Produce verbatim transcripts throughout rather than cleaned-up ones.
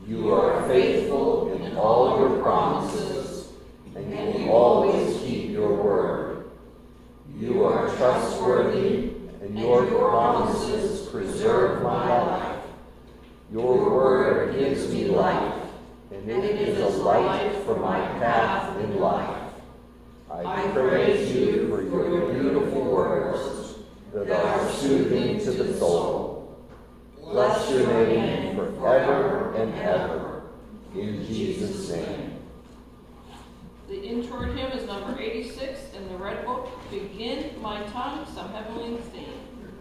You are faithful in all your promises, and you will always keep your word. You are trustworthy, and your promises preserve my life. Your word gives me life, and it is a light for my path in life. I praise you for your beautiful words that are soothing to the soul. Bless your name forever and ever. In Jesus' name. The intro hymn is number eighty-six in the Red Book. Begin, my tongue, some heavenly theme.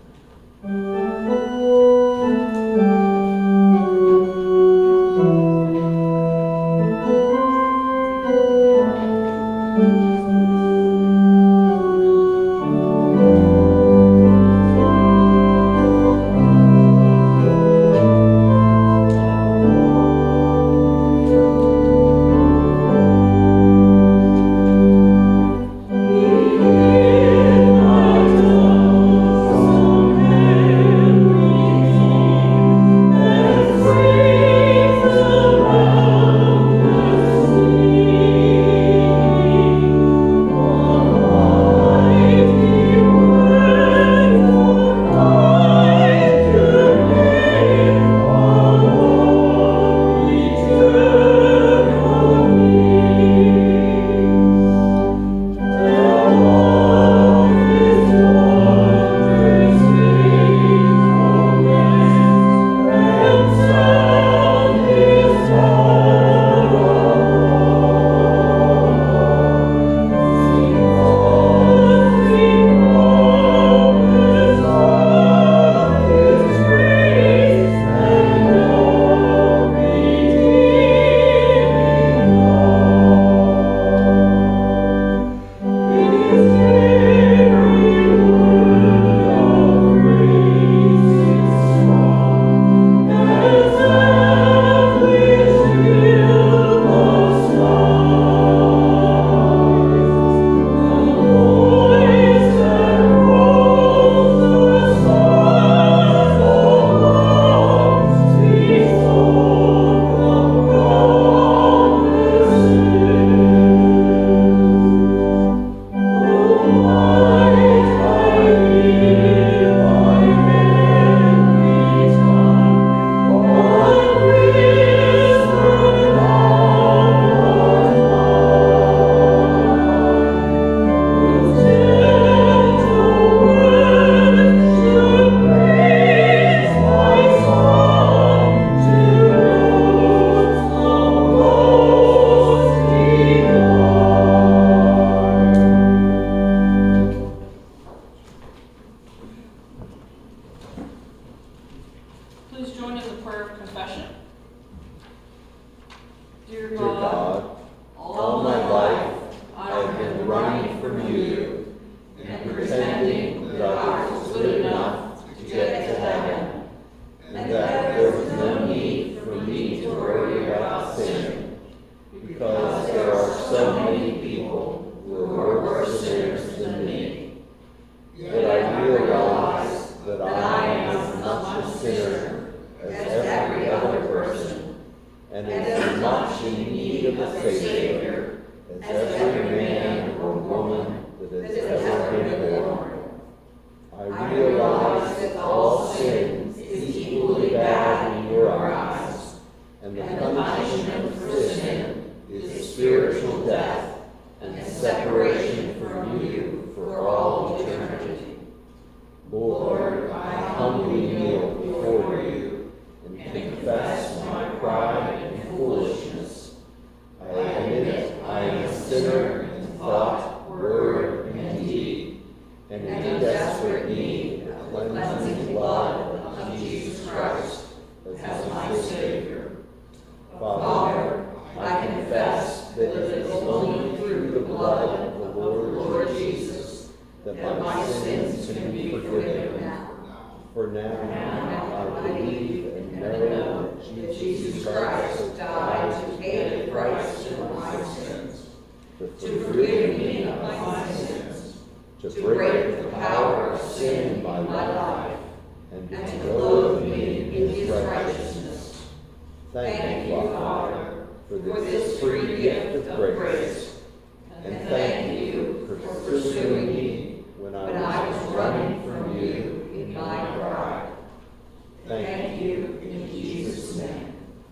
To break the power of sin in my life, and to clothe me in his righteousness. Thank you, Father. for this free gift of grace. And thank you for pursuing me when I was running from you in my pride. Thank you in Jesus' name.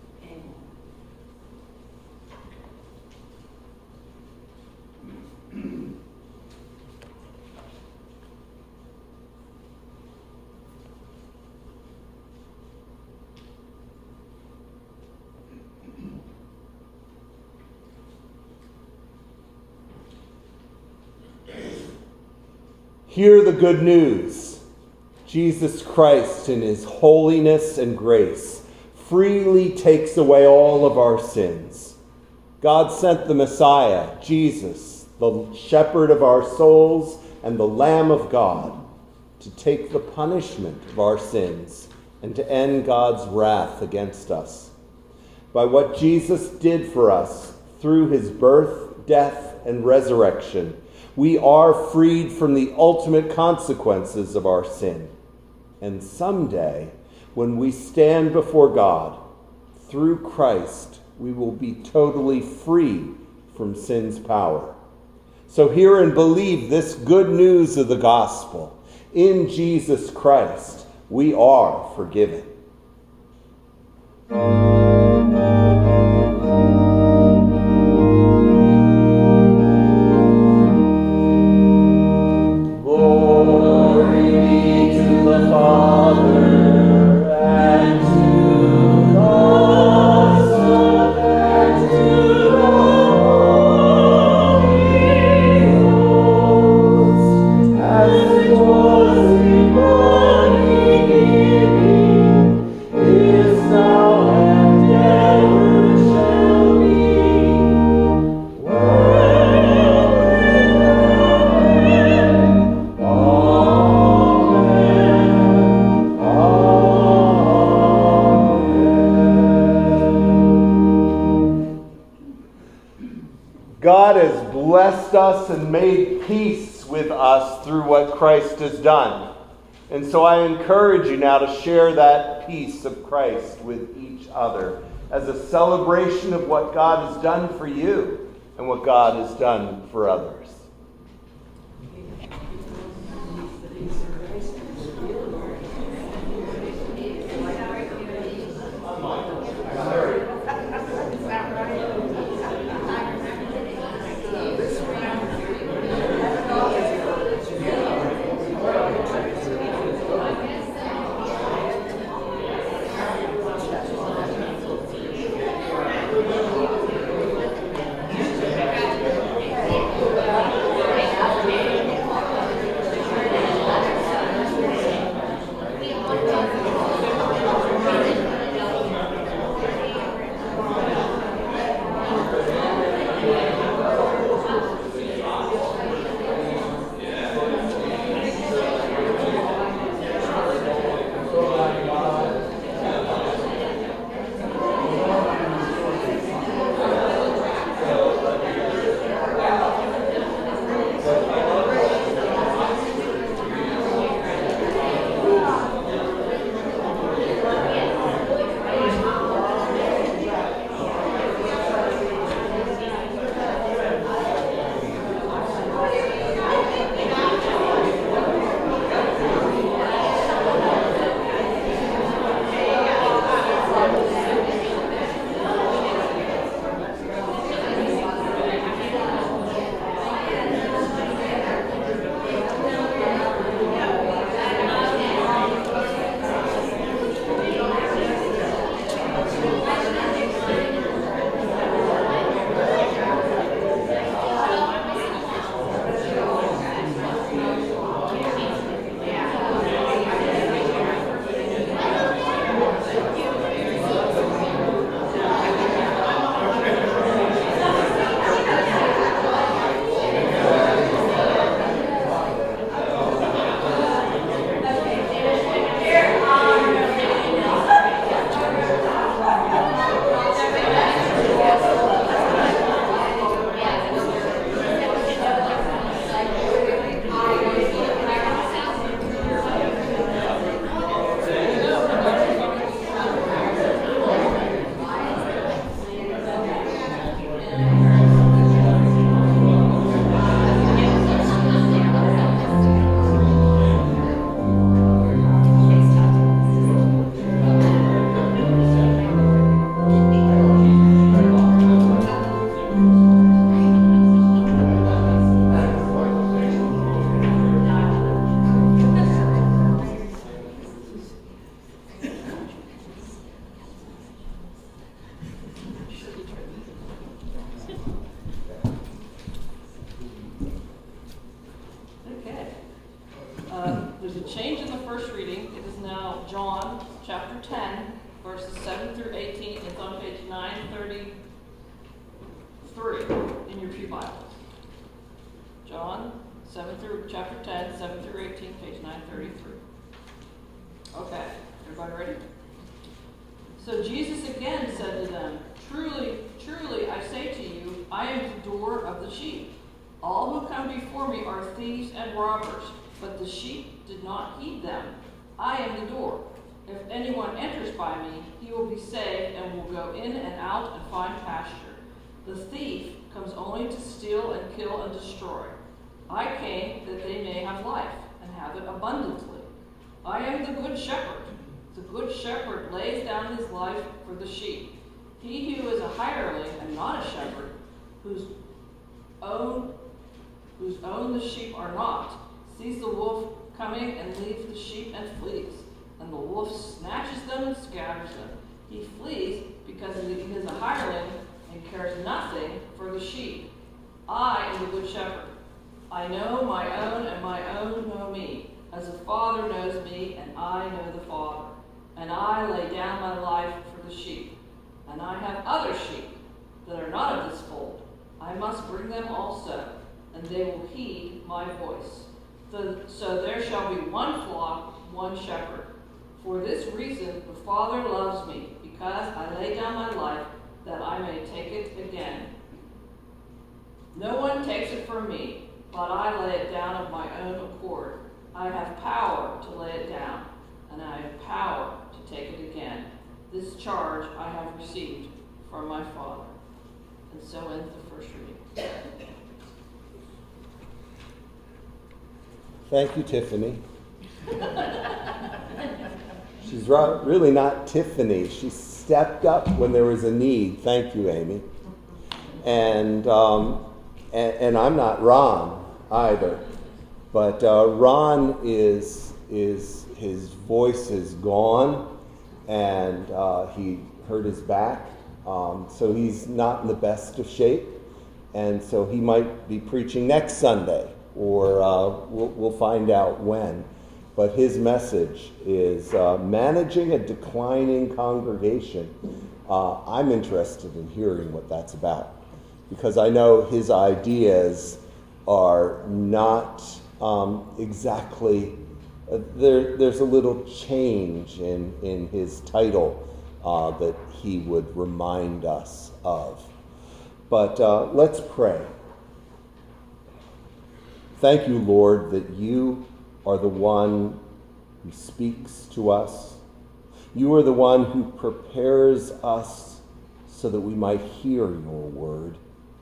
Hear the good news. Jesus Christ, in his holiness and grace, freely takes away all of our sins. God sent the Messiah, Jesus, the shepherd of our souls and the Lamb of God, to take the punishment of our sins and to end God's wrath against us. By what Jesus did for us through his birth, death, and resurrection, we are freed from the ultimate consequences of our sin. And someday, when we stand before God, through Christ, we will be totally free from sin's power. So hear and believe this good news of the gospel. In Jesus Christ, we are forgiven. God has blessed us and made peace with us through what Christ has done. And so I encourage you now to share that peace of Christ with each other as a celebration of what God has done for you and what God has done for others. through eighteen. It's on page nine thirty-three in your pew Bibles. John seven through chapter ten, seven through eighteen, page nine thirty-three. Okay, everybody ready? So Jesus again said to them, Truly, truly, I say to you, I am the door of the sheep. All who come before me are thieves and robbers, but the sheep did not heed them. I am the door. If anyone enters by me, he will be saved and will go in and out and find pasture. The thief comes only to steal and kill and destroy. I came that they may have life and have it abundantly. I am the good shepherd. The good shepherd lays down his life for the sheep. He who is a hireling and not a shepherd, whose own, whose own the sheep are not, sees the wolf coming and leaves the sheep and flees. And the wolf snatches them and scatters them. He flees because he is a hireling and cares nothing for the sheep. I am the good shepherd. I know my own, and my own know me, as the Father knows me, and I know the Father. And I lay down my life for the sheep. And I have other sheep that are not of this fold. I must bring them also, and they will heed my voice. So, so there shall be one flock, one shepherd. For this reason the Father loves me, because I lay down my life, that I may take it again. No one takes it from me, but I lay it down of my own accord. I have power to lay it down, and I have power to take it again. This charge I have received from my Father. And so ends the first reading. Thank you, Tiffany. She's really not Tiffany. She stepped up when there was a need. Thank you, Amy. And um, and, and I'm not Ron either. But uh, Ron is is his voice is gone, and uh, he hurt his back, um, so he's not in the best of shape, and so he might be preaching next Sunday, or uh, we'll, we'll find out when. But his message is uh, managing a declining congregation. Uh, I'm interested in hearing what that's about, because I know his ideas are not um, exactly, uh, there, there's a little change in, in his title uh, that he would remind us of. But uh, let's pray. Thank you, Lord, that you are the one who speaks to us. You are the one who prepares us so that we might hear your word.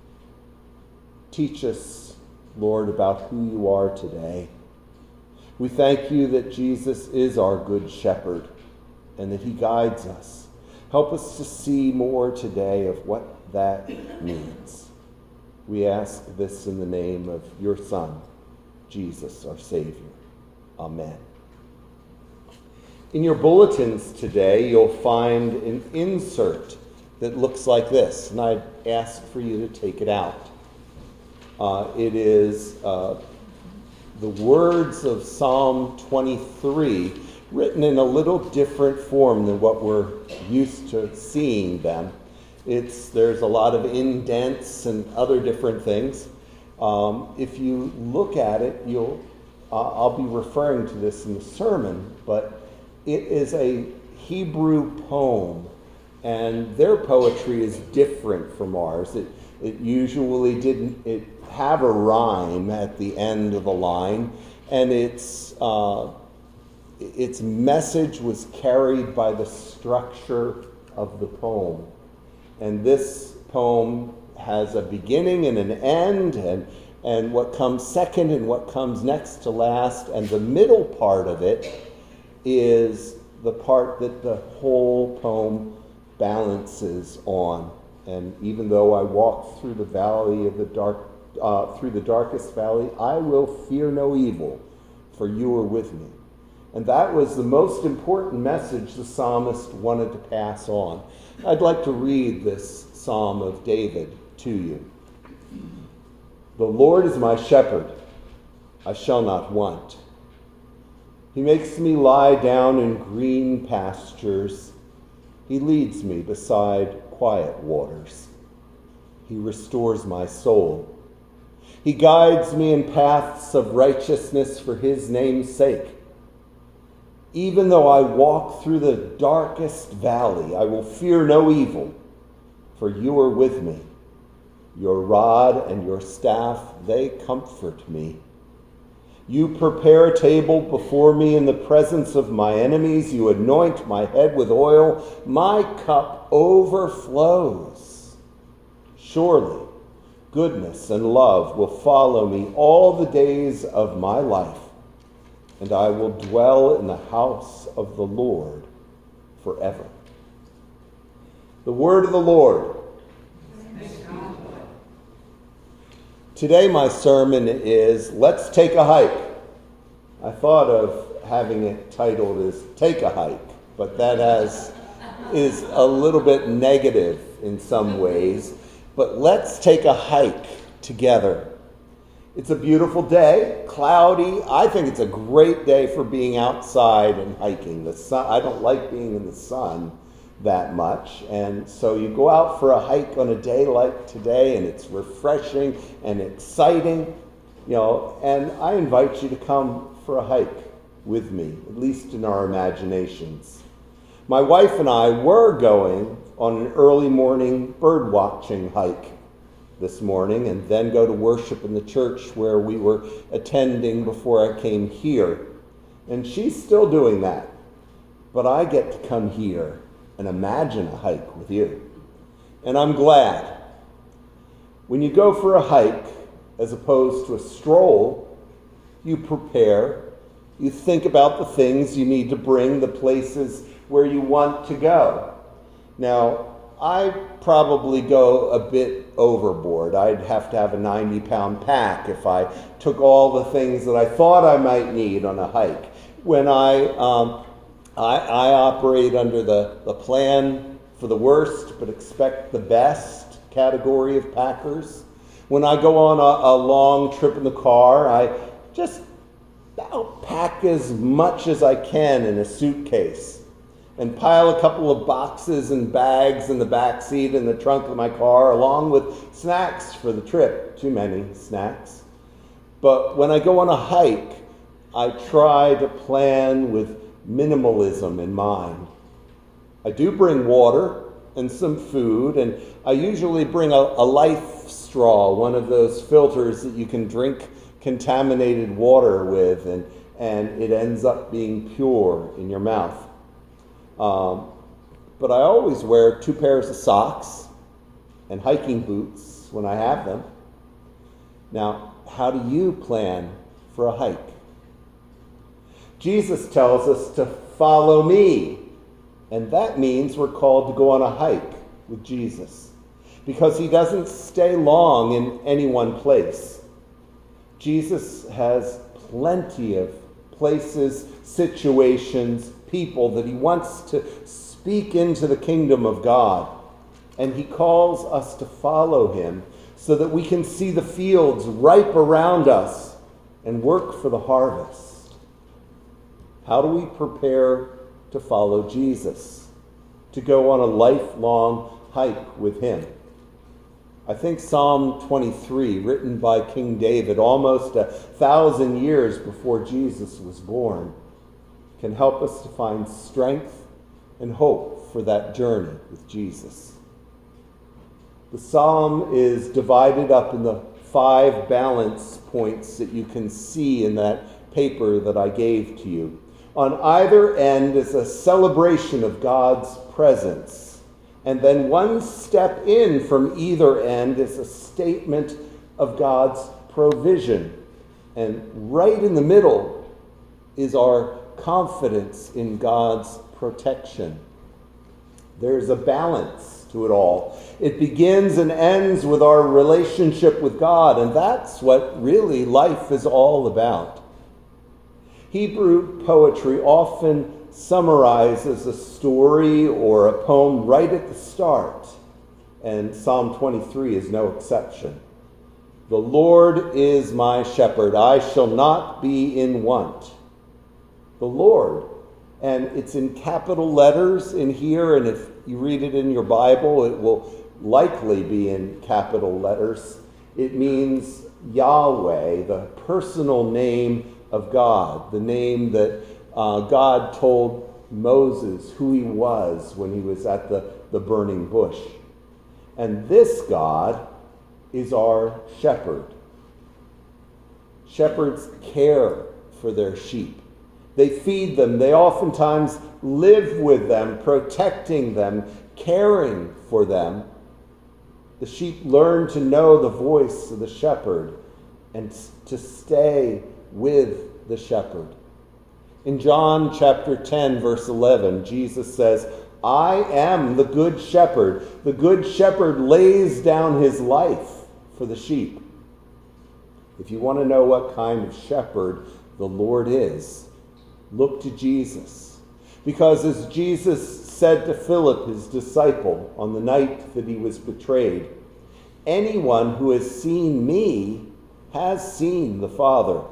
Teach us, Lord, about who you are today. We thank you that Jesus is our good shepherd and that he guides us. Help us to see more today of what that means. We ask this in the name of your Son, Jesus, our Savior. Amen. In your bulletins today, you'll find an insert that looks like this, and I'd ask for you to take it out. Uh, it is uh, the words of Psalm twenty-three, written in a little different form than what we're used to seeing them. It's there's a lot of indents and other different things. Um, if you look at it, you'll uh, I'll be referring to this in the sermon, but it is a Hebrew poem, and their poetry is different from ours. It it usually didn't it have a rhyme at the end of the line, and its uh, its message was carried by the structure of the poem. And this poem has a beginning and an end, and and what comes second and what comes next to last, and the middle part of it is the part that the whole poem balances on. And even though I walk through the valley of the dark, uh, through the darkest valley, I will fear no evil, for you are with me. And that was the most important message the psalmist wanted to pass on. I'd like to read this Psalm of David to you. The Lord is my shepherd, I shall not want. He makes me lie down in green pastures. He leads me beside quiet waters. He restores my soul. He guides me in paths of righteousness for his name's sake. Even though I walk through the darkest valley, I will fear no evil, for you are with me. Your rod and your staff, they comfort me. You prepare a table before me in the presence of my enemies. You anoint my head with oil. My cup overflows. Surely, goodness and love will follow me all the days of my life, and I will dwell in the house of the Lord forever. The word of the Lord. Today my sermon is, Let's Take a Hike. I thought of having it titled as Take a Hike, but that has is a little bit negative in some ways. But let's take a hike together. It's a beautiful day, cloudy. I think it's a great day for being outside and hiking. The sun, I don't like being in the sun that much, and so you go out for a hike on a day like today, and it's refreshing and exciting, you know, and I invite you to come for a hike with me, at least in our imaginations. My wife and I were going on an early morning bird watching hike this morning, and then go to worship in the church where we were attending before I came here, and she's still doing that, but I get to come here and imagine a hike with you. And I'm glad. When you go for a hike, as opposed to a stroll, you prepare, you think about the things you need to bring, the places where you want to go. Now, I probably go a bit overboard. I'd have to have a ninety pound pack if I took all the things that I thought I might need on a hike. When I um, I, I operate under the, the plan for the worst but expect the best category of packers. When I go on a, a long trip in the car, I just I'll pack as much as I can in a suitcase and pile a couple of boxes and bags in the back seat in the trunk of my car, along with snacks for the trip. Too many snacks. But when I go on a hike, I try to plan with minimalism in mind. I do bring water and some food, and I usually bring a, a life straw, one of those filters that you can drink contaminated water with, and, and it ends up being pure in your mouth. Um, but I always wear two pairs of socks and hiking boots when I have them. Now, how do you plan for a hike? Jesus tells us to follow me, and that means we're called to go on a hike with Jesus, because he doesn't stay long in any one place. Jesus has plenty of places, situations, people that he wants to speak into the kingdom of God, and he calls us to follow him so that we can see the fields ripe around us and work for the harvest. How do we prepare to follow Jesus, to go on a lifelong hike with him? I think Psalm twenty-three, written by King David almost a thousand years before Jesus was born, can help us to find strength and hope for that journey with Jesus. The psalm is divided up in the five balance points that you can see in that paper that I gave to you. On either end is a celebration of God's presence. And then one step in from either end is a statement of God's provision. And right in the middle is our confidence in God's protection. There's a balance to it all. It begins and ends with our relationship with God, and that's what really life is all about. Hebrew poetry often summarizes a story or a poem right at the start, and Psalm twenty-three is no exception. The Lord is my shepherd, I shall not be in want. The Lord, and it's in capital letters in here, and if you read it in your Bible, it will likely be in capital letters. It means Yahweh, the personal name of God, the name that uh, God told Moses who he was when he was at the, the burning bush. And this God is our shepherd. Shepherds care for their sheep. They feed them. They oftentimes live with them, protecting them, caring for them. The sheep learn to know the voice of the shepherd and to stay with the shepherd. In John chapter ten, verse eleven, Jesus says, I am the good shepherd. The good shepherd lays down his life for the sheep. If you want to know what kind of shepherd the Lord is, look to Jesus. Because as Jesus said to Philip, his disciple, on the night that he was betrayed, anyone who has seen me has seen the Father.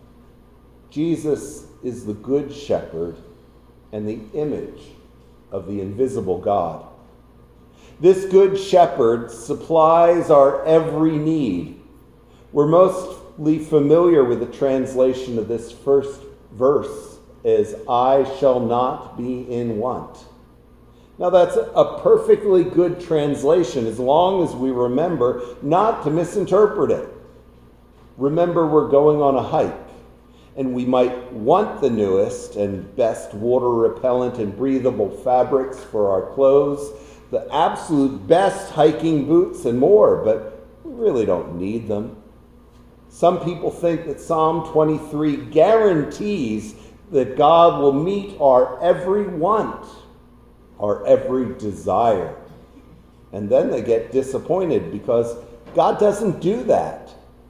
Jesus is the good shepherd and the image of the invisible God. This good shepherd supplies our every need. We're mostly familiar with the translation of this first verse as, I shall not be in want. Now that's a perfectly good translation as long as we remember not to misinterpret it. Remember, we're going on a hike, and we might want the newest and best water repellent and breathable fabrics for our clothes, the absolute best hiking boots and more, but we really don't need them. Some people think that Psalm twenty-three guarantees that God will meet our every want, our every desire. And then they get disappointed because God doesn't do that.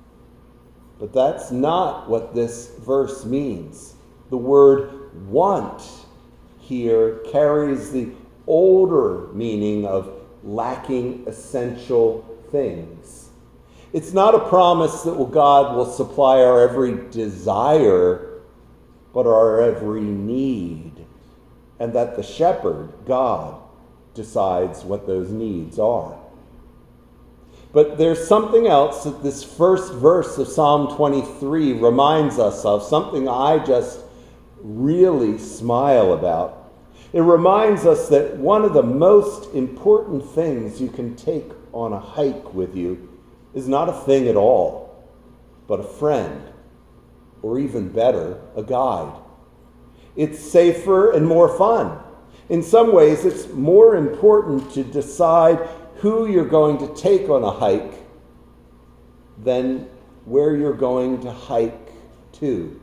But that's not what this verse means. The word want here carries the older meaning of lacking essential things. It's not a promise that well, God will supply our every desire, but our every need, and that the shepherd, God, decides what those needs are. But there's something else that this first verse of Psalm twenty-three reminds us of, something I just really smile about. It reminds us that one of the most important things you can take on a hike with you is not a thing at all, but a friend, or even better, a guide. It's safer and more fun. In some ways, it's more important to decide who you're going to take on a hike than where you're going to hike to.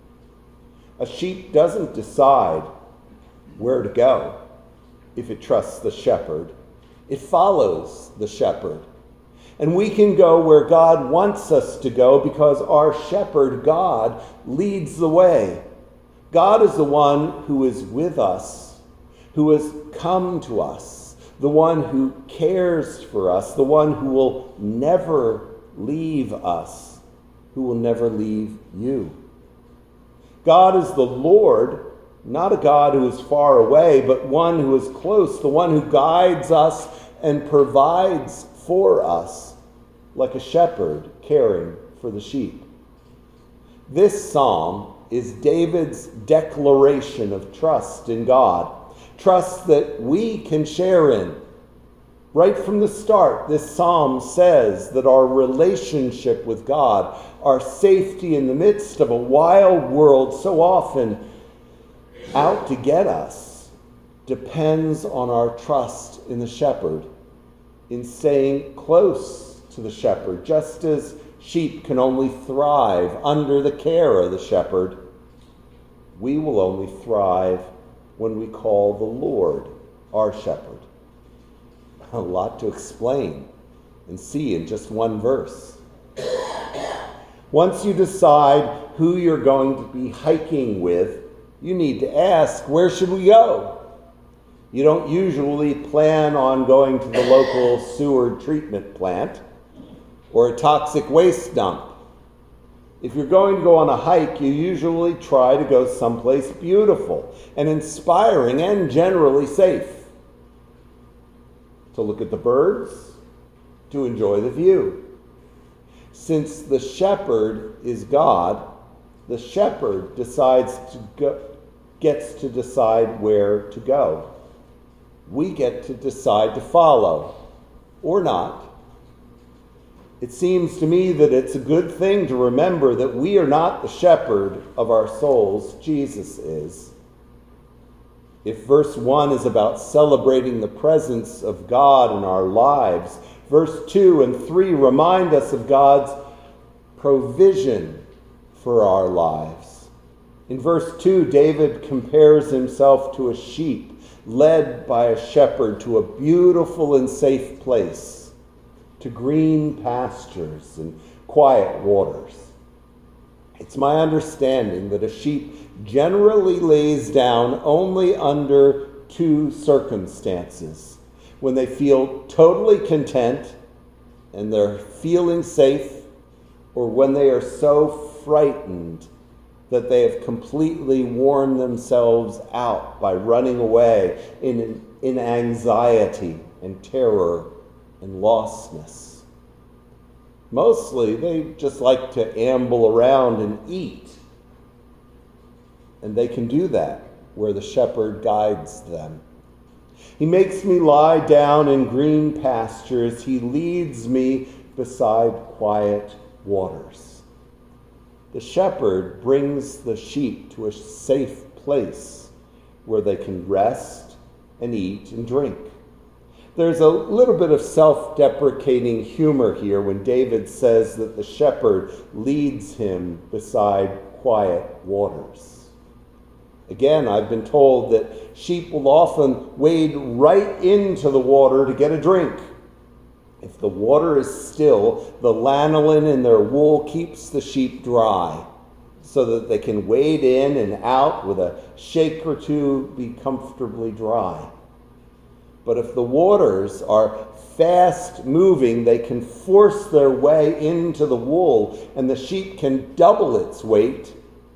A sheep doesn't decide where to go if it trusts the shepherd. It follows the shepherd. And we can go where God wants us to go because our shepherd, God, leads the way. God is the one who is with us, who has come to us, the one who cares for us, the one who will never leave us, who will never leave you. God is the Lord, not a God who is far away, but one who is close, the one who guides us and provides for us, like a shepherd caring for the sheep. This psalm is David's declaration of trust in God, trust that we can share in. Right from the start, this psalm says that our relationship with God, our safety in the midst of a wild world so often out to get us, depends on our trust in the shepherd, in staying close to the shepherd. Just as sheep can only thrive under the care of the shepherd, we will only thrive when we call the Lord our shepherd. A lot to explain and see in just one verse. Once you decide who you're going to be hiking with, you need to ask, where should we go? You don't usually plan on going to the local sewer treatment plant or a toxic waste dump. If you're going to go on a hike, you usually try to go someplace beautiful and inspiring and generally safe. to look at the birds, to enjoy the view. Since the shepherd is God, the shepherd decides to go, gets to decide where to go. We get to decide to follow or not. It seems to me that it's a good thing to remember that we are not the shepherd of our souls. Jesus is. If verse one is about celebrating the presence of God in our lives, verse two and three remind us of God's provision for our lives. In verse two, David compares himself to a sheep led by a shepherd to a beautiful and safe place, to green pastures and quiet waters. It's my understanding that a sheep generally lays down only under two circumstances: when they feel totally content and they're feeling safe, or when they are so frightened that they have completely worn themselves out by running away in, in anxiety and terror and lostness. Mostly, they just like to amble around and eat. And they can do that where the shepherd guides them. He makes me lie down in green pastures. He leads me beside quiet waters. The shepherd brings the sheep to a safe place where they can rest and eat and drink. There's a little bit of self-deprecating humor here when David says that the shepherd leads him beside quiet waters. Again, I've been told that sheep will often wade right into the water to get a drink. If the water is still, the lanolin in their wool keeps the sheep dry so that they can wade in and out with a shake or two, be comfortably dry. But if the waters are fast moving, they can force their way into the wool, and the sheep can double its weight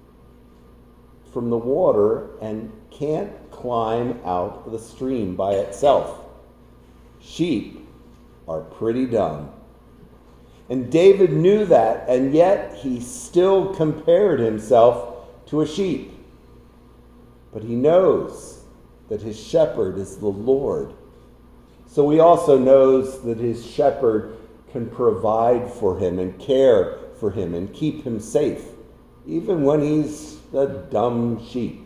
from the water and can't climb out of the stream by itself. Sheep are pretty dumb. And David knew that, and yet he still compared himself to a sheep. But he knows that his shepherd is the Lord. So he also knows that his shepherd can provide for him and care for him and keep him safe, even when he's a dumb sheep.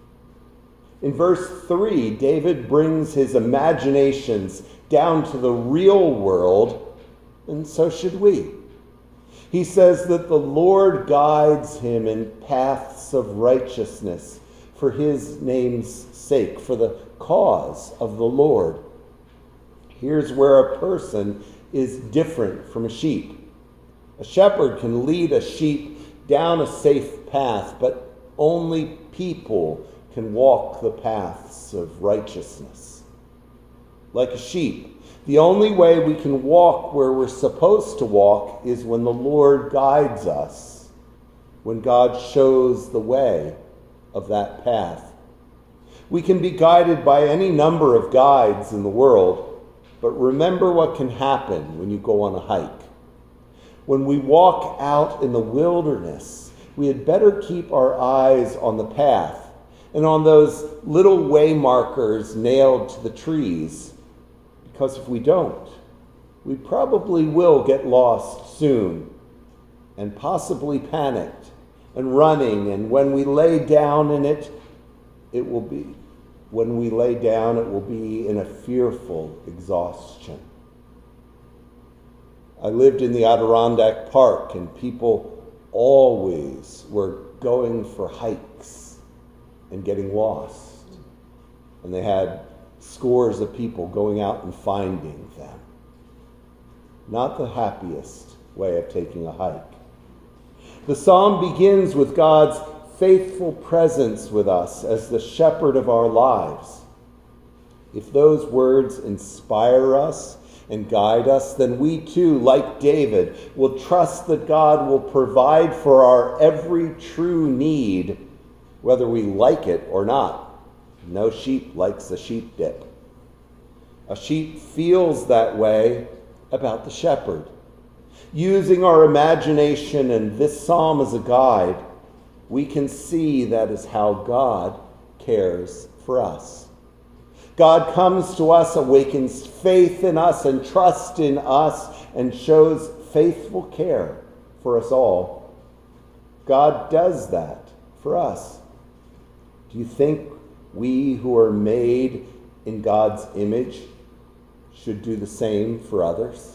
In verse three, David brings his imaginations down to the real world, and so should we. He says that the Lord guides him in paths of righteousness for his name's sake, for the cause of the Lord. Here's where a person is different from a sheep. A shepherd can lead a sheep down a safe path, but only people can walk the paths of righteousness. Like a sheep, the only way we can walk where we're supposed to walk is when the Lord guides us, when God shows the way of that path. We can be guided by any number of guides in the world, but remember what can happen when you go on a hike. When we walk out in the wilderness, we had better keep our eyes on the path and on those little way markers nailed to the trees, because if we don't, we probably will get lost soon and possibly panicked and running, and when we lay down in it, it will be, when we lay down, it will be in a fearful exhaustion. I lived in the Adirondack Park, and people always were going for hikes and getting lost. And they had scores of people going out and finding them. Not the happiest way of taking a hike. The psalm begins with God's faithful presence with us as the shepherd of our lives. If those words inspire us and guide us, then we too, like David, will trust that God will provide for our every true need, whether we like it or not. No sheep likes a sheep dip. A sheep feels that way about the shepherd. Using our imagination and this psalm as a guide, we can see that is how God cares for us. God comes to us, awakens faith in us and trust in us, and shows faithful care for us all. God does that for us. Do you think we who are made in God's image should do the same for others?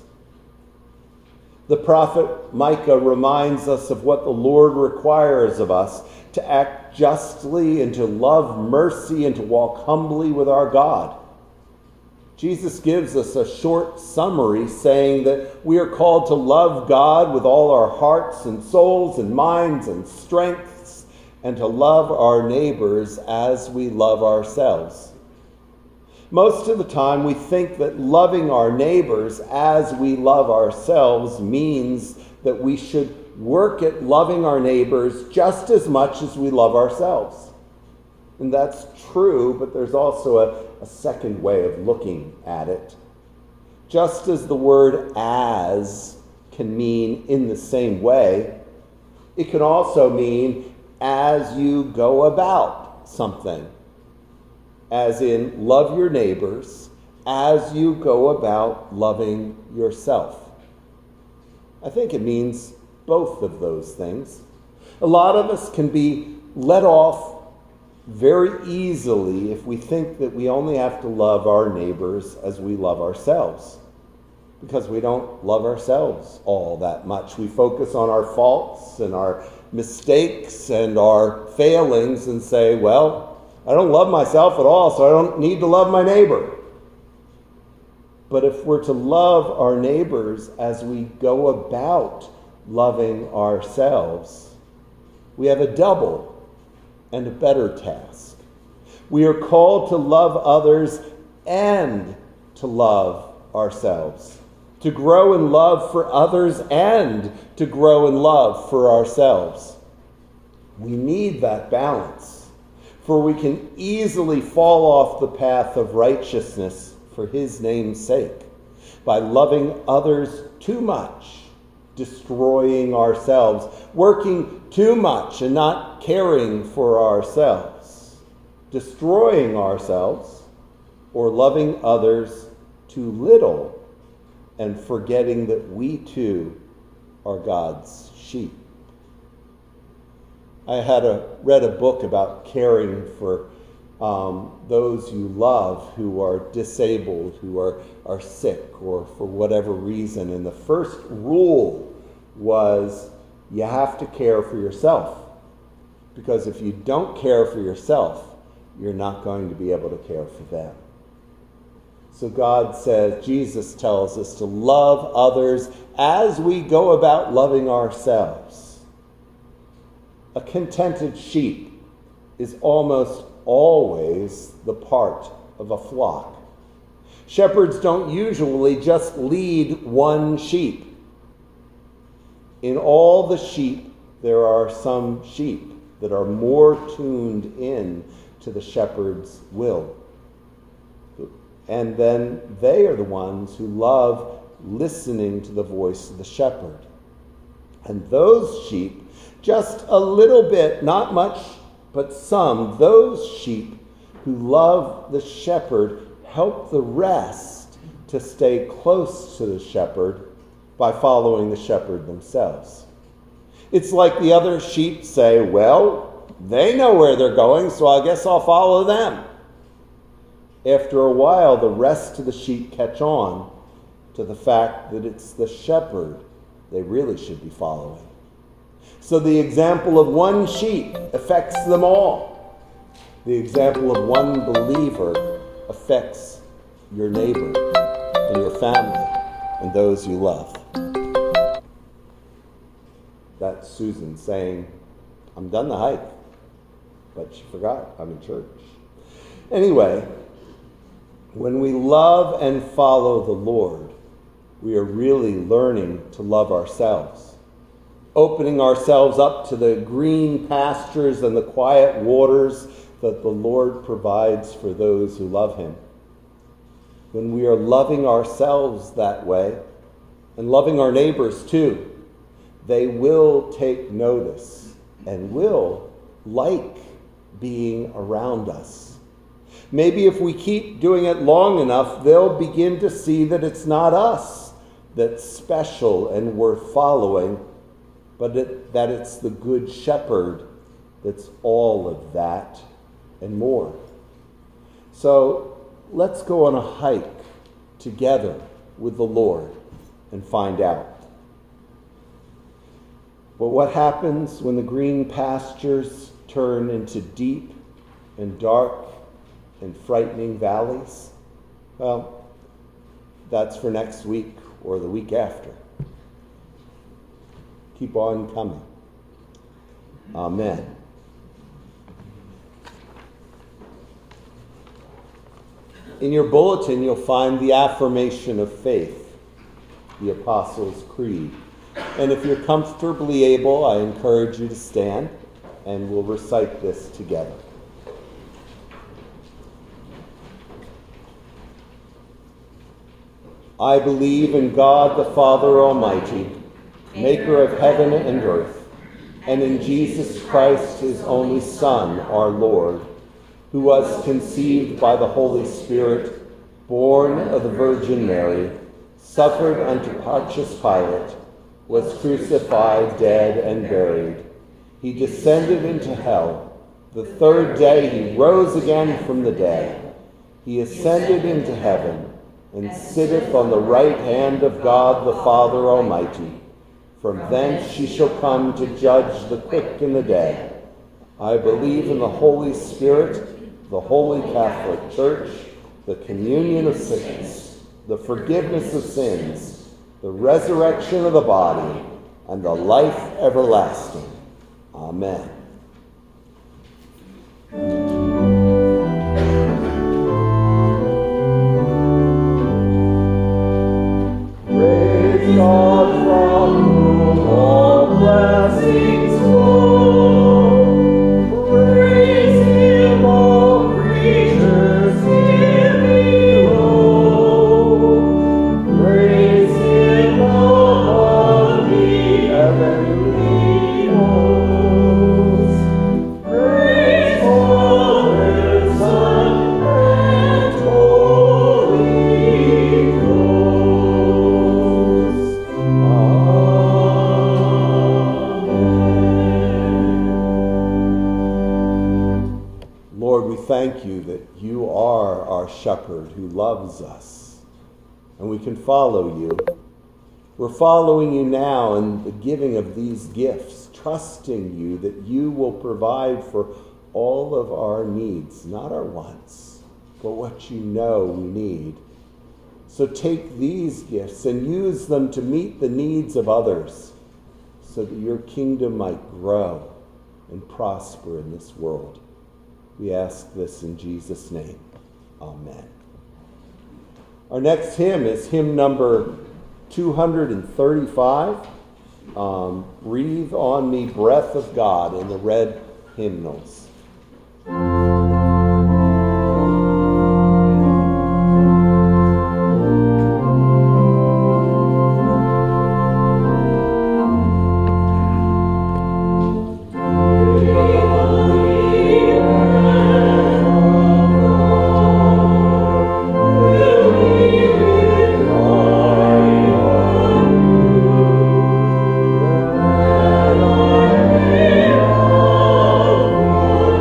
The prophet Micah reminds us of what the Lord requires of us: to act justly and to love mercy and to walk humbly with our God. Jesus gives us a short summary saying that we are called to love God with all our hearts and souls and minds and strengths, and to love our neighbors as we love ourselves. Most of the time we think that loving our neighbors as we love ourselves means that we should work at loving our neighbors just as much as we love ourselves. And that's true, but there's also a, a second way of looking at it. Just as the word as can mean in the same way, it can also mean as you go about something. As in, love your neighbors as you go about loving yourself. I think it means both of those things. A lot of us can be let off very easily if we think that we only have to love our neighbors as we love ourselves, because we don't love ourselves all that much. We focus on our faults and our mistakes and our failings and say, well, I don't love myself at all, so I don't need to love my neighbor. But if we're to love our neighbors as we go about loving ourselves, we have a double and a better task. We are called to love others and to love ourselves, to grow in love for others and to grow in love for ourselves. We need that balance, for we can easily fall off the path of righteousness for his name's sake by loving others too much, destroying ourselves, working too much and not caring for ourselves, destroying ourselves, or loving others too little and forgetting that we too are God's sheep. I had a, read a book about caring for um, those you love who are disabled, who are, are sick, or for whatever reason. And the first rule was you have to care for yourself. Because if you don't care for yourself, you're not going to be able to care for them. So God says, Jesus tells us to love others as we go about loving ourselves. A contented sheep is almost always the part of a flock. Shepherds don't usually just lead one sheep. In all the sheep, there are some sheep that are more tuned in to the shepherd's will. And then they are the ones who love listening to the voice of the shepherd. And those sheep, just a little bit, not much, but some, those sheep who love the shepherd help the rest to stay close to the shepherd by following the shepherd themselves. It's like the other sheep say, well, they know where they're going, so I guess I'll follow them. After a while, the rest of the sheep catch on to the fact that it's the shepherd they really should be following. So the example of one sheep affects them all. The example of one believer affects your neighbor and your family and those you love. That's Susan saying, I'm done the hike, but she forgot I'm in church. Anyway, when we love and follow the Lord, we are really learning to love ourselves, opening ourselves up to the green pastures and the quiet waters that the Lord provides for those who love him. when we are loving ourselves that way and loving our neighbors too, they will take notice and will like being around us. Maybe if we keep doing it long enough, they'll begin to see that it's not us that's special and worth following, but it, that it's the Good Shepherd that's all of that and more. So let's go on a hike together with the Lord and find out. But what happens when the green pastures turn into deep and dark and frightening valleys? Well, that's for next week or the week after. Keep on coming. Amen. In your bulletin, you'll find the affirmation of faith, the Apostles' Creed. And if you're comfortably able, I encourage you to stand, and we'll recite this together. I believe in God the Father Almighty, maker of heaven and earth, and in Jesus Christ, his only Son, our Lord, who was conceived by the Holy Spirit, born of the Virgin Mary, suffered under Pontius Pilate, was crucified, dead, and buried. He descended into hell. The third day he rose again from the dead. He ascended into heaven, and sitteth on the right hand of God the Father Almighty. From thence he shall come to judge the quick and the dead. I believe in the Holy Spirit, the Holy Catholic Church, the communion of saints, the forgiveness of sins, the resurrection of the body, and the life everlasting. Amen. Praise God from whom all blessings flow. Praise him, all creatures here below. Praise him above the heavenly hosts. Praise Father, Son, and Holy Ghost. Amen. Lord, we thank you that you are our shepherd who loves us, and we can follow you. We're following you now in the giving of these gifts, trusting you that you will provide for all of our needs, not our wants, but what you know we need. So take these gifts and use them to meet the needs of others so that your kingdom might grow and prosper in this world. We ask this in Jesus' name. Amen. Our next hymn is hymn number two thirty-five. Um, Breathe on Me, Breath of God, in the red hymnals. Oh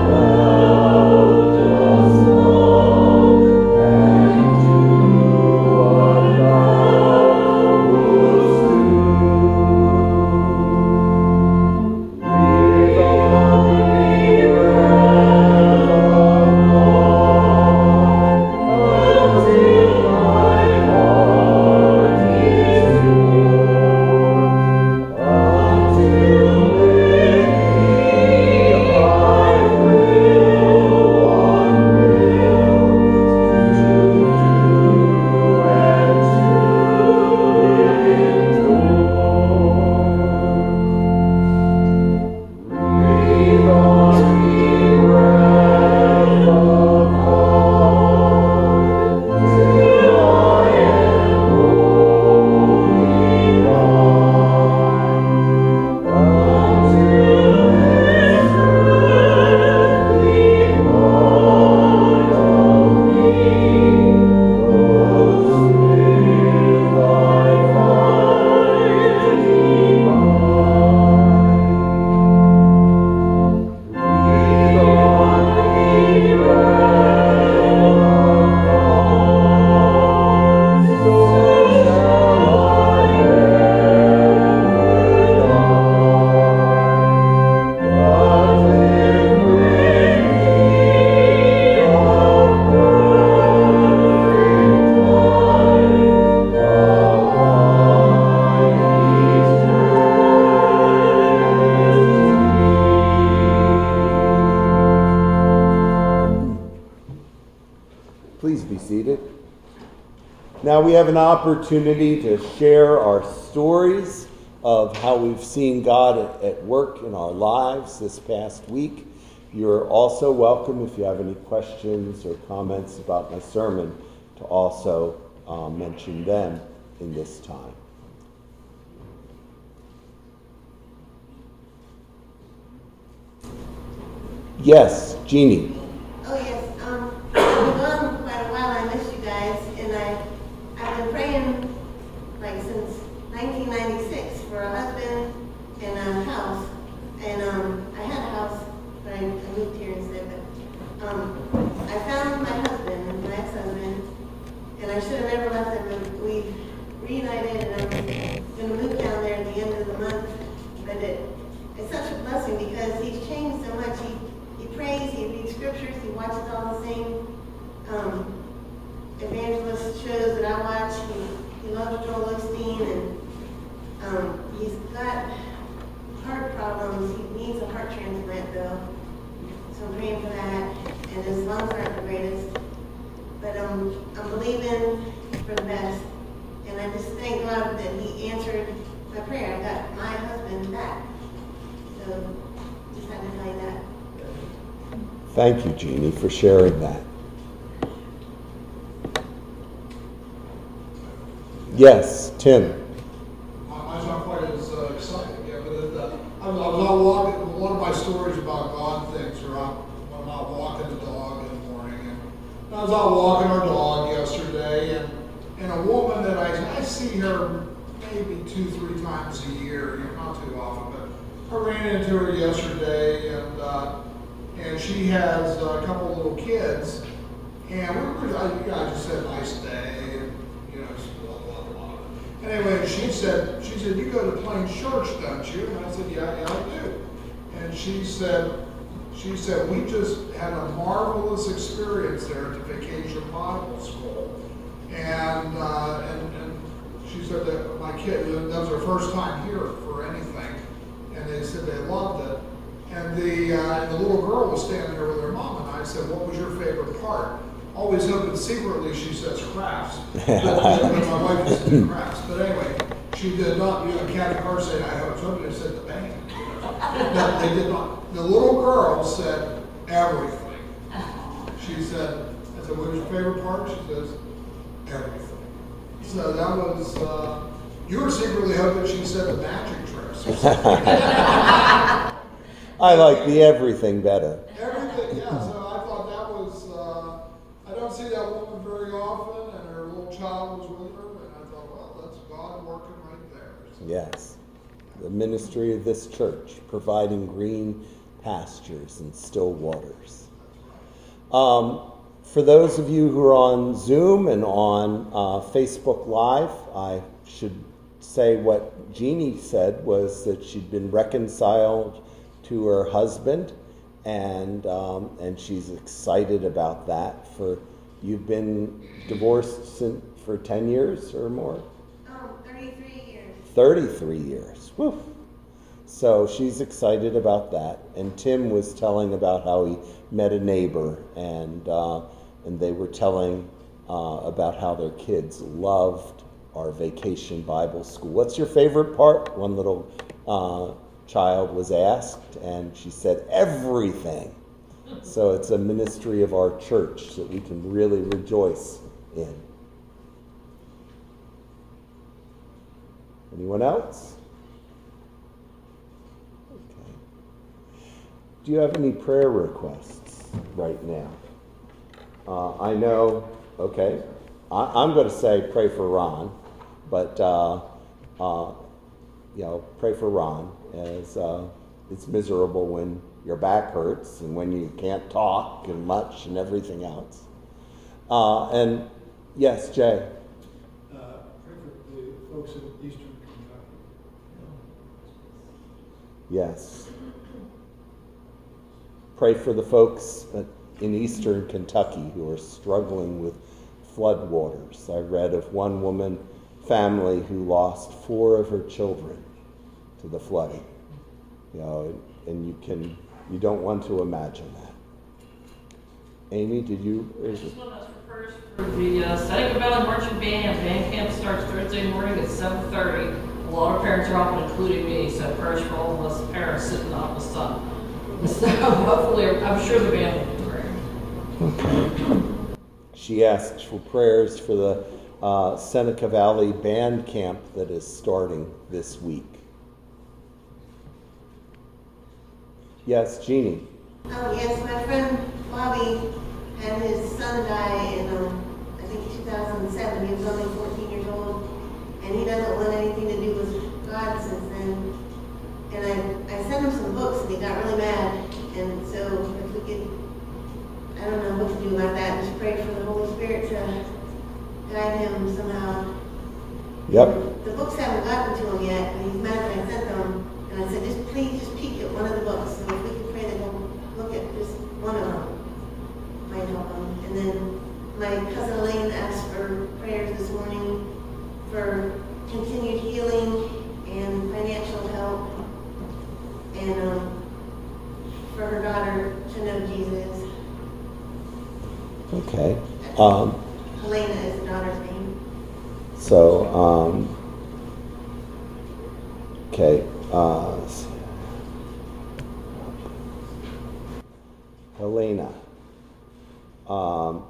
we have an opportunity to share our stories of how we've seen God at, at work in our lives this past week. You're also welcome, if you have any questions or comments about my sermon, to also uh, mention them in this time. Yes, Jeannie. Oh, yes. Um, I've been gone quite a while. I miss you guys. And I, I've been praying, like, since nineteen ninety-six for a husband and a house. And um, I had a house, but I, I moved here instead. But um, I found my husband, my ex-husband, and I should have never left him. We reunited, and I was going to move down there at the end of the month. But it, it's such a blessing because he's changed so much. He, He prays, he reads scriptures, he watches all the same um, evangelist shows that I watch. He, he loves Joel Osteen, and um, he's got heart problems. He needs a heart transplant, though. So I'm praying for that. And his lungs aren't the greatest. But um, I'm believing for the best. And I just thank God that he answered my prayer. I got my husband back. So just had to tell you that. Thank you, Jeannie, for sharing that. Yes, Tim. I'm not quite as uh, excited yet, but it, uh, I, was, I was out walking. One of my stories about God things are out when I'm out walking the dog in the morning. And I was out walking our dog yesterday, and, and a woman that I, I see her maybe two, three times a year, you know, not too often, but I ran into her yesterday, and uh, and she has a couple of little kids, and we were, I, I just said, nice day, and, you know, blah, blah, blah. And anyway, she said, she said, you go to Plain Church, don't you? And I said, yeah, yeah, I do. And she said, she said, we just had a marvelous experience there at the Vacation Bible School. And, uh, and, and she said that my kid, that was her first time here for anything, and they said they loved it. And the, uh, and the little girl was standing there with her mom, and I said, what was your favorite part? Always hoping secretly she says crafts. But, but my wife used to do crafts. But anyway, she did not, you know, Kathy Carr said, I was hoping they said the band. No, they did not. The little girl said everything. She said, I said, what was your favorite part? She says, everything. So that was, uh, you were secretly hoping she said the magic tricks or something. I like the everything better. Everything, yeah. So I thought that was, uh, I don't see that woman very often, and her little child was with her, and I thought, well, that's God working right there. So. Yes. The ministry of this church, providing green pastures and still waters. Um, for those of you who are on Zoom and on uh, Facebook Live, I should say what Jeannie said was that she'd been reconciled to her husband, and um, and she's excited about that. For you've been divorced since, for ten years or more? Um, thirty-three years. thirty-three years. Woo. So she's excited about that. And Tim was telling about how he met a neighbor, and uh, and they were telling uh, about how their kids loved our Vacation Bible School. What's your favorite part? One little uh, child was asked, and she said everything. So it's a ministry of our church that we can really rejoice in. Anyone else? Okay. Do you have any prayer requests right now? Uh, I know, okay, I, I'm going to say pray for Ron, but, uh, uh, you know, pray for Ron, as uh, it's miserable when your back hurts and when you can't talk and much and everything else. Uh, and yes, Jay. Uh, pray for the folks in Eastern Kentucky. Yes. Pray for the folks in Eastern Kentucky who are struggling with flood waters. I read of one woman family who lost four of her children to the flooding. You know, and you can you don't want to imagine that. Amy, did you? I just want to ask for Prayers for the uh, Seneca Valley Marching Band. Band camp starts Thursday morning at seven thirty. A lot of parents are off, including me, so prayers for all of us parents sitting out in the sun. So hopefully, I'm sure the band will be great. She asks for prayers for the uh, Seneca Valley Band Camp that is starting this week. Yes, Jeannie. Oh, yes, my friend Bobby had his son die in, um, I think two thousand seven. He was only fourteen years old, and he doesn't want anything to do with God since then. And I, I sent him some books, and he got really mad. And so if we could, I don't know what to do about that, just pray for the Holy Spirit to guide him somehow. Yep. The books haven't gotten to him yet, and he's mad that I sent them. And I said, just please, just peek at one of the books. So if we could pray that he'll look at just one of them, might help him. And then my cousin Elaine asked for prayers this morning for continued healing and financial help, and um, for her daughter to know Jesus. Okay. Um, Helena is the daughter's name. so, um, okay. Uh, Helena. Um,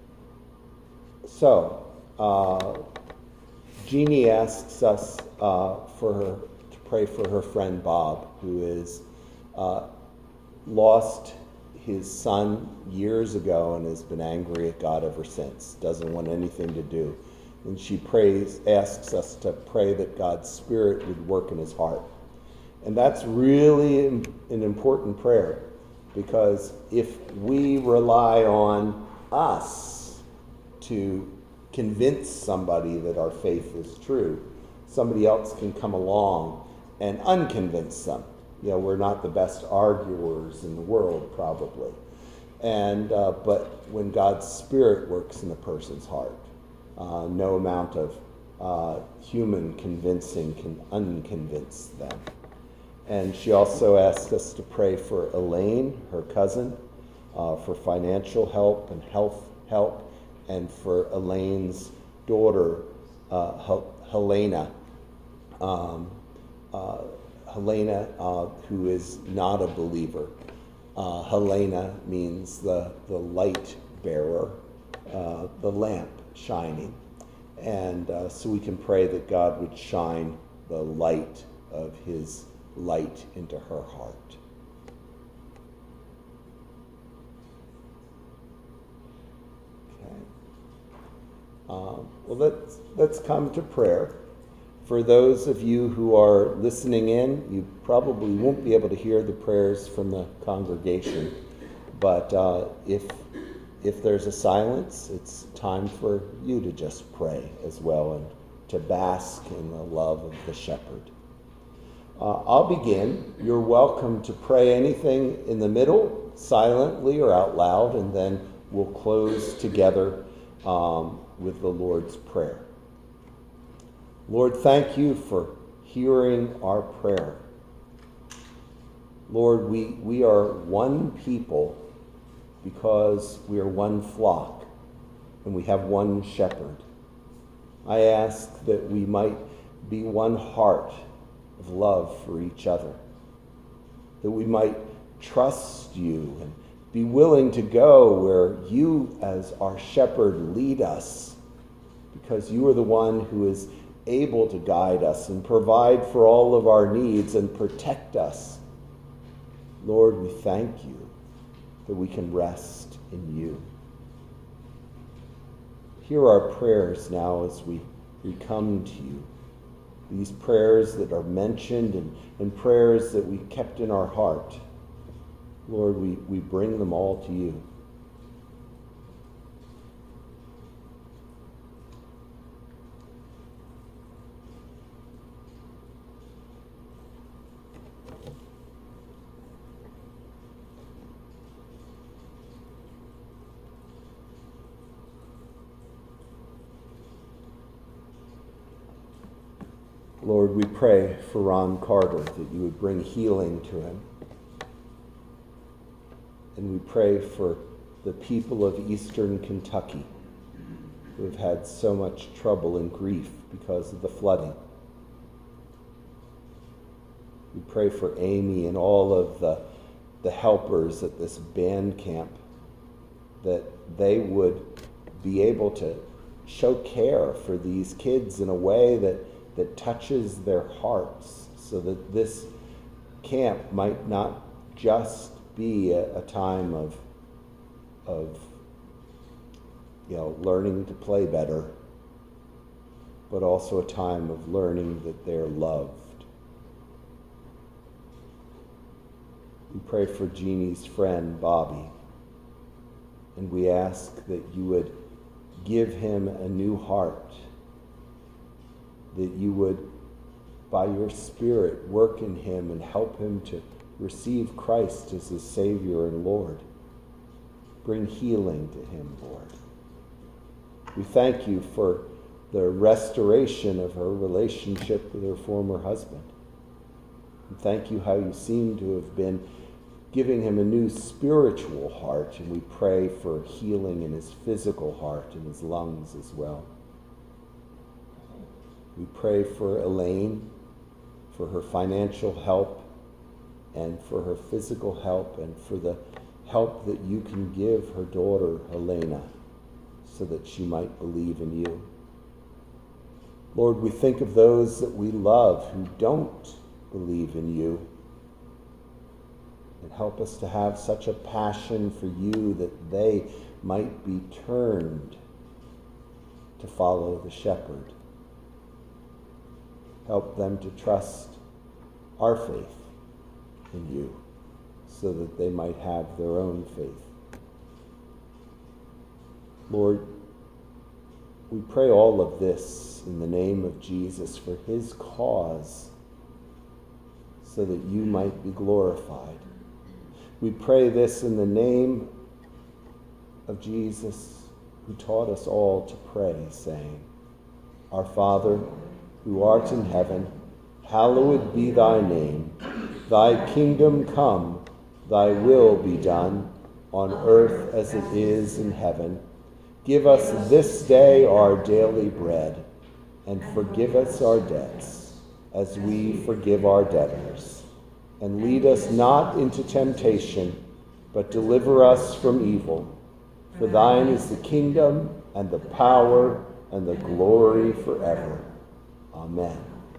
so, uh, Jeannie asks us uh, for her to pray for her friend Bob, who is uh, lost his son years ago and has been angry at God ever since. Doesn't want anything to do, and she prays, asks us to pray that God's Spirit would work in his heart, and that's really an important prayer, because if we rely on us to convince somebody that our faith is true, somebody else can come along and unconvince them. You know, we're not the best arguers in the world, probably. And uh, but when God's Spirit works in a person's heart, uh, no amount of uh, human convincing can unconvince them. And she also asked us to pray for Elaine, her cousin, uh, for financial help and health help, and for Elaine's daughter, uh, Hel- Helena. Um, uh, Helena, uh, who is not a believer. Uh, Helena means the, the light bearer, uh, the lamp shining. And uh, so we can pray that God would shine the light of his light into her heart. Okay. Um, well, let's, let's come to prayer. For those of you who are listening in, you probably won't be able to hear the prayers from the congregation, but uh, if if there's a silence, it's time for you to just pray as well and to bask in the love of the shepherd. Uh, I'll begin. You're welcome to pray anything in the middle, silently or out loud, and then we'll close together um, with the Lord's Prayer. Lord, thank you for hearing our prayer. Lord, we, we are one people because we are one flock and we have one shepherd. I ask that we might be one heart of love for each other, that we might trust you and be willing to go where you as our shepherd lead us, because you are the one who is able to guide us and provide for all of our needs and protect us. Lord, we thank you that we can rest in you. Hear our prayers now as we, we come to you. These prayers that are mentioned and, and prayers that we kept in our heart. Lord, we, we bring them all to you. Lord, we pray for Ron Carter, that you would bring healing to him. And we pray for the people of Eastern Kentucky, who have had so much trouble and grief because of the flooding. We pray for Amy and all of the, the helpers at this band camp, that they would be able to show care for these kids in a way that, that touches their hearts, so that this camp might not just be a, a time of, of you know, learning to play better, but also a time of learning that they're loved. We pray for Jeannie's friend, Bobby, and we ask that you would give him a new heart, that you would, by your Spirit, work in him and help him to receive Christ as his Savior and Lord. Bring healing to him, Lord. We thank you for the restoration of her relationship with her former husband. And thank you how you seem to have been giving him a new spiritual heart, and we pray for healing in his physical heart and his lungs as well. We pray for Elaine, for her financial help, and for her physical help, and for the help that you can give her daughter, Helena, so that she might believe in you. Lord, we think of those that we love who don't believe in you, and help us to have such a passion for you that they might be turned to follow the shepherd. Help them to trust our faith in you, so that they might have their own faith. Lord, we pray all of this in the name of Jesus for his cause, so that you might be glorified. We pray this in the name of Jesus, who taught us all to pray, saying, Our Father, who art in heaven, hallowed be thy name. Thy kingdom come, thy will be done, on earth as it is in heaven. Give us this day our daily bread, and forgive us our debts, as we forgive our debtors. And lead us not into temptation, but deliver us from evil. For thine is the kingdom, and the power, and the glory forever. Amen.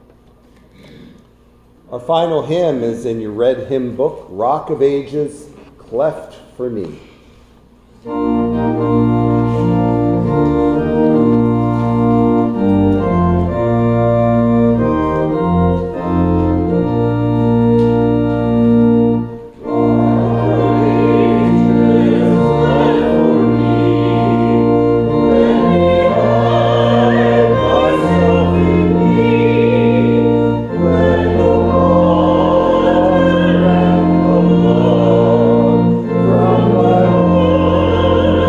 Our final hymn is in your red hymn book, Rock of Ages, Cleft for Me. From my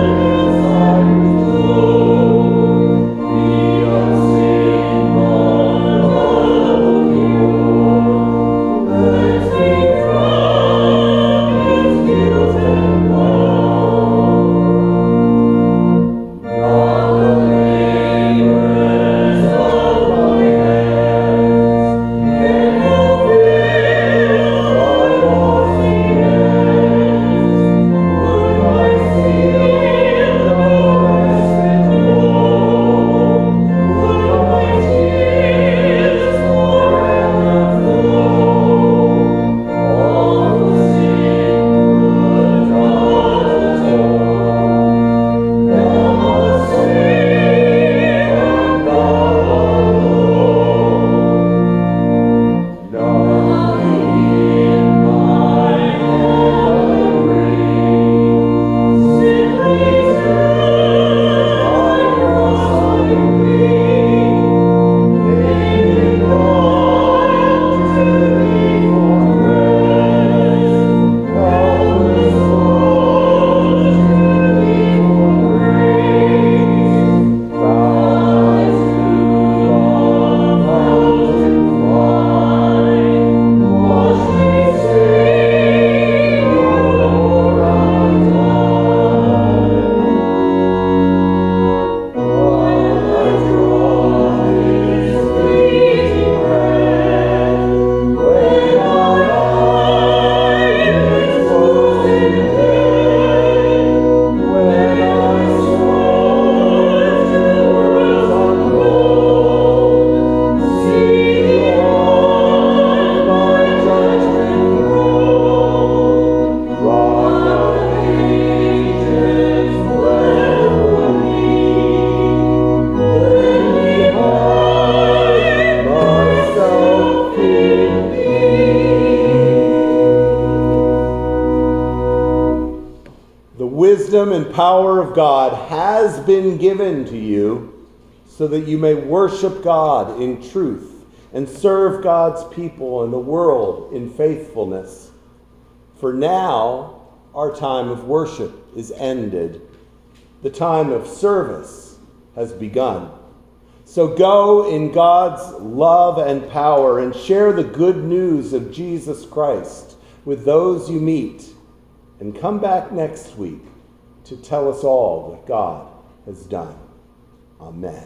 wisdom and power of God has been given to you so that you may worship God in truth and serve God's people and the world in faithfulness. For now, our time of worship is ended. The time of service has begun. So go in God's love and power and share the good news of Jesus Christ with those you meet. And come back next week to tell us all what God has done. Amen.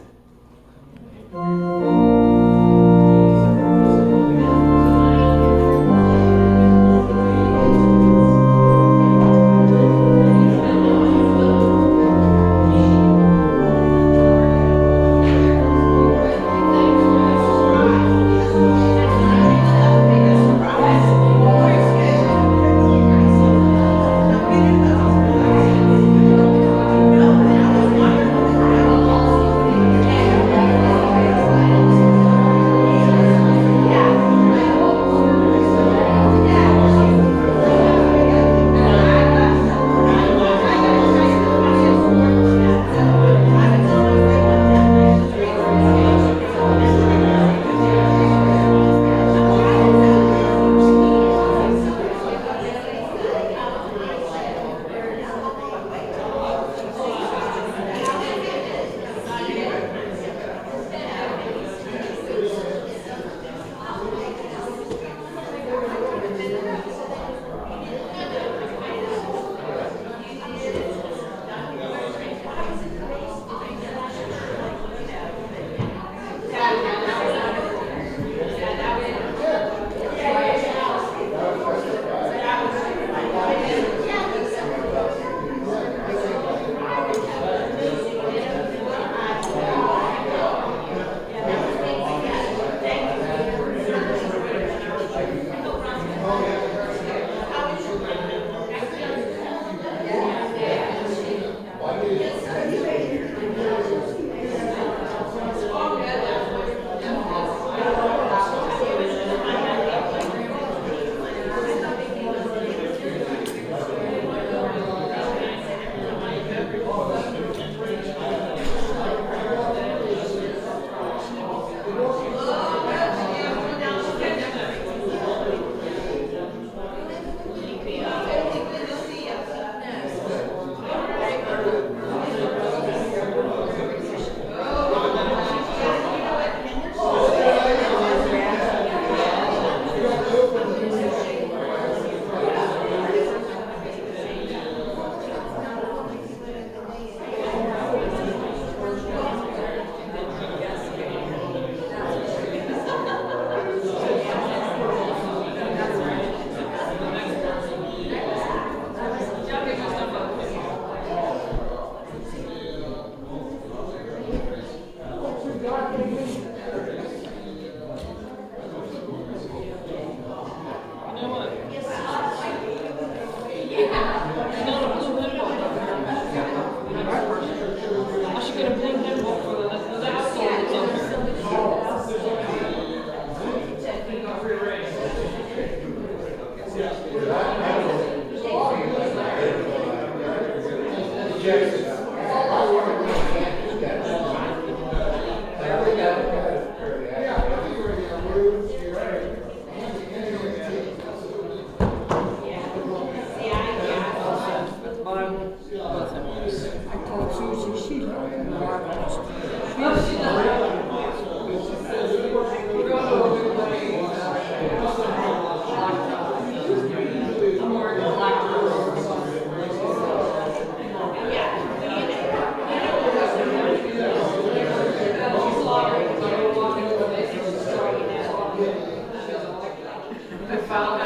I found